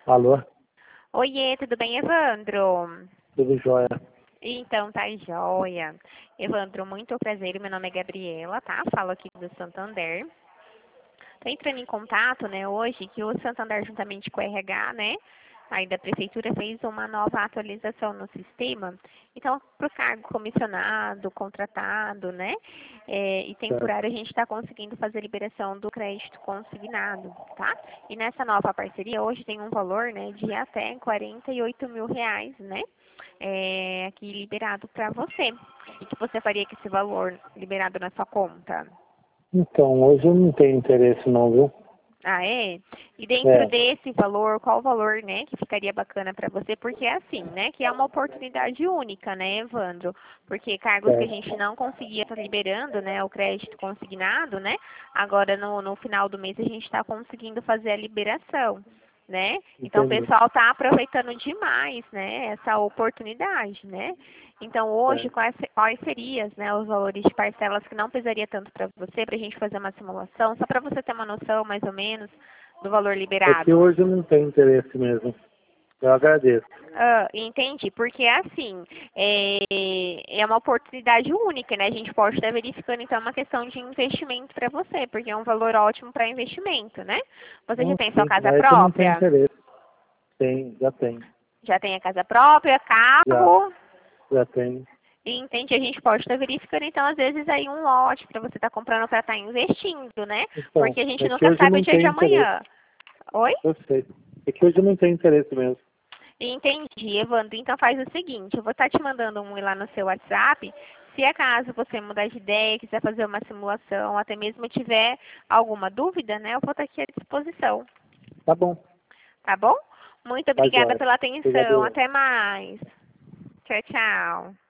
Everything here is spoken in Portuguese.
Alô? Oiê, tudo bem, Evandro? Tudo jóia? Então, tá joia. Evandro, muito prazer, meu nome é Gabriela, tá? Falo aqui do Santander. Tô entrando em contato, né, hoje, que o Santander, juntamente com o RH, né, aí da Prefeitura, fez uma nova atualização no sistema. Então, para o cargo comissionado, contratado, né, e Certo. temporário, a gente está conseguindo fazer a liberação do crédito consignado, tá? E nessa nova parceria, hoje tem um valor, né, de até R$ 48.000, né, aqui liberado para você. E que você faria com esse valor liberado na sua conta? Então, hoje eu não tenho interesse não, viu? Ah, é? E dentro É, desse valor, qual o valor, né, que ficaria bacana para você? Porque é assim, né, que é uma oportunidade única, né, Evandro? Porque cargos que a certo. gente não conseguia estar liberando, né, o crédito consignado, né, agora no final do mês a gente está conseguindo fazer a liberação, né? Então o Entendi. pessoal está aproveitando demais, né, essa oportunidade, né? Então hoje, Certo. quais seriam, né, os valores de parcelas que não pesaria tanto para você, para a gente fazer uma simulação, só para você ter uma noção mais ou menos do valor É que liberado? hoje eu não tenho interesse mesmo. Eu agradeço. Ah, entendi, porque assim, é uma oportunidade única, né? A gente pode estar verificando, então, uma questão de investimento para você, porque é um valor ótimo para investimento, né? Você já Não, tem sua sim, casa mas eu não tenho própria? interesse. Tem, já tem. Já tem a casa própria, Já, carro? já tem. E entende, a gente pode estar verificando, então, às vezes, aí um lote para você estar comprando para estar investindo, né? Então, Porque a gente é que nunca hoje eu sabe o não dia de tenho interesse. amanhã. Oi? Eu sei. É que hoje eu não tenho interesse mesmo. Entendi, Evandro. Então faz o seguinte, eu vou estar te mandando um lá no seu WhatsApp. Se acaso você mudar de ideia, quiser fazer uma simulação, até mesmo tiver alguma dúvida, né? Eu vou estar aqui à disposição, Tá bom. tá bom? Muito Tá obrigada jóia. pela Obrigado atenção. eu. Até mais. Tchau, tchau.